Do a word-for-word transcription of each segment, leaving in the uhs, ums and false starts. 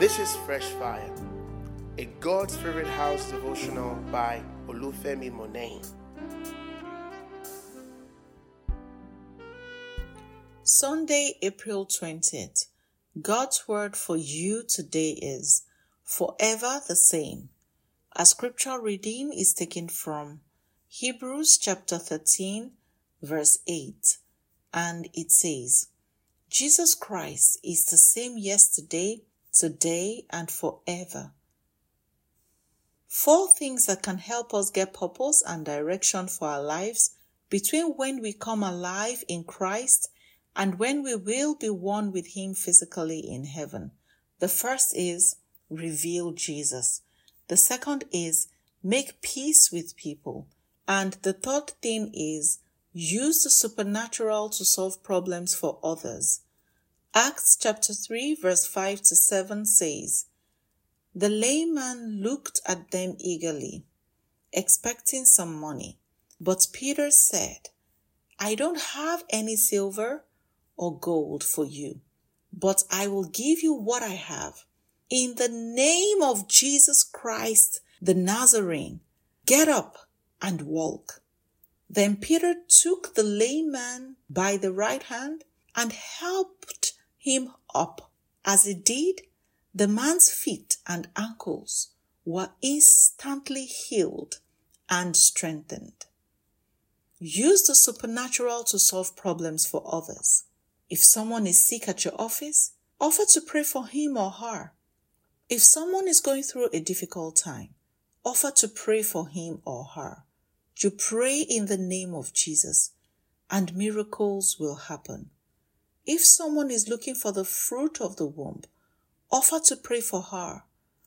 This is Fresh Fire, a God's Favorite House devotional by Olufemi Monet. Sunday, April twentieth. God's word for you today is forever the same. Our scripture reading is taken from Hebrews chapter thirteen, verse eight, and it says, Jesus Christ is the same yesterday, today, and forever. Four things that can help us get purpose and direction for our lives between when we come alive in Christ and when we will be one with Him physically in heaven. The first is reveal Jesus. The second is make peace with people. And the third thing is use the supernatural to solve problems for others. Acts chapter three verse five to seven says, the layman looked at them eagerly, expecting some money. But Peter said, I don't have any silver or gold for you, but I will give you what I have. In the name of Jesus Christ, the Nazarene, get up and walk. Then Peter took the layman by the right hand and helped him up. As he did, the man's feet and ankles were instantly healed and strengthened. Use the supernatural to solve problems for others. If someone is sick at your office, offer to pray for him or her. If someone is going through a difficult time, offer to pray for him or her. You pray in the name of Jesus, and miracles will happen. If someone is looking for the fruit of the womb, offer to pray for her.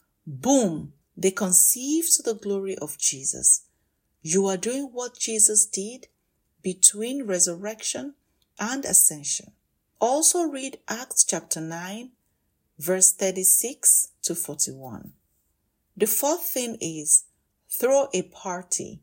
Boom! They conceive to the glory of Jesus. You are doing what Jesus did between resurrection and ascension. Also read Acts chapter nine, verse thirty-six to forty-one. The fourth thing is throw a party.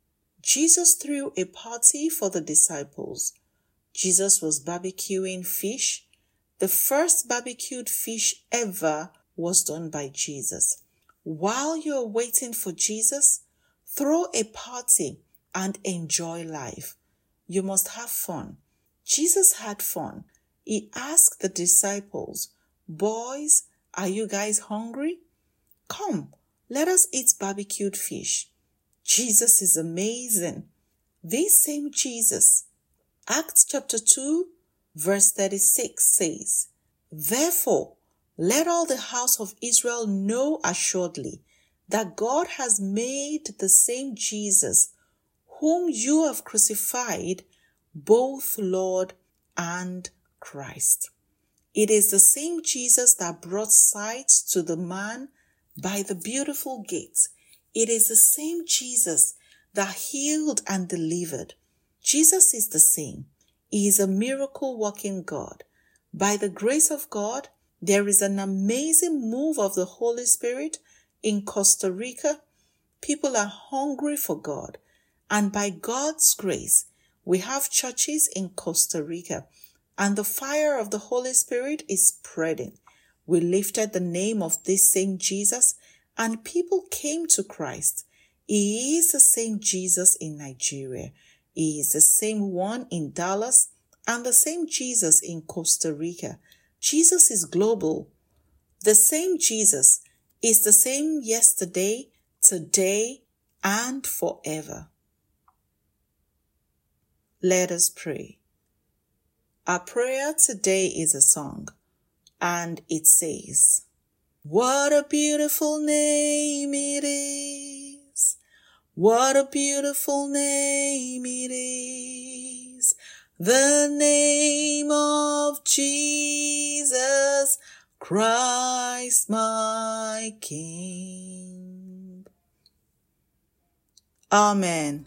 Jesus threw a party for the disciples. Jesus was barbecuing fish. The first barbecued fish ever was done by Jesus. While you're waiting for Jesus, throw a party and enjoy life. You must have fun. Jesus had fun. He asked the disciples, boys, are you guys hungry? Come, let us eat barbecued fish. Jesus is amazing. This same Jesus, Acts chapter two, verse thirty-six says, therefore, let all the house of Israel know assuredly that God has made the same Jesus, whom you have crucified, both Lord and Christ. It is the same Jesus that brought sight to the man by the beautiful gate. It is the same Jesus that healed and delivered. Jesus is the same. He is a miracle-working God. By the grace of God, there is an amazing move of the Holy Spirit in Costa Rica. People are hungry for God. And by God's grace, we have churches in Costa Rica. And the fire of the Holy Spirit is spreading. We lifted the name of this same Jesus, and people came to Christ. He is the same Jesus in Nigeria. He is the same one in Dallas and the same Jesus in Costa Rica. Jesus is global. The same Jesus is the same yesterday, today, and forever. Let us pray. Our prayer today is a song, and it says, what a beautiful name it is. What a beautiful name it is. The name of Jesus Christ, my King. Amen.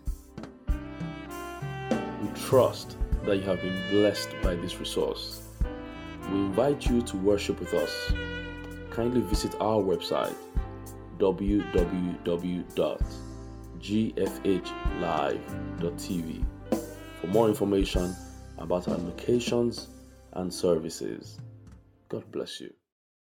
We trust that you have been blessed by this resource. We invite you to worship with us. Kindly visit our website w w w dot g f h live dot t v for more information about our locations and services. God bless you.